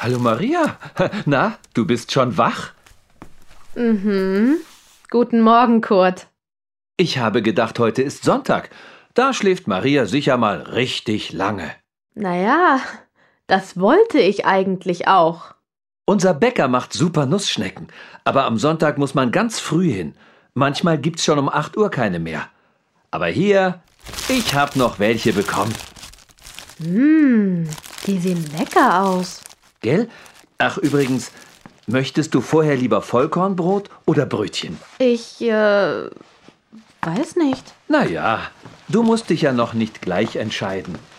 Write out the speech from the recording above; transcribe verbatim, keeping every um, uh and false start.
Hallo Maria. Na, du bist schon wach? Mhm. Guten Morgen, Kurt. Ich habe gedacht, heute ist Sonntag. Da schläft Maria sicher mal richtig lange. Naja, das wollte ich eigentlich auch. Unser Bäcker macht super Nussschnecken, aber am Sonntag muss man ganz früh hin. Manchmal gibt's schon um acht Uhr keine mehr. Aber hier, ich hab noch welche bekommen. Mmh, die sehen lecker aus. Gell? Ach übrigens, möchtest du vorher lieber Vollkornbrot oder Brötchen? Ich, äh, weiß nicht. Na ja, du musst dich ja noch nicht gleich entscheiden.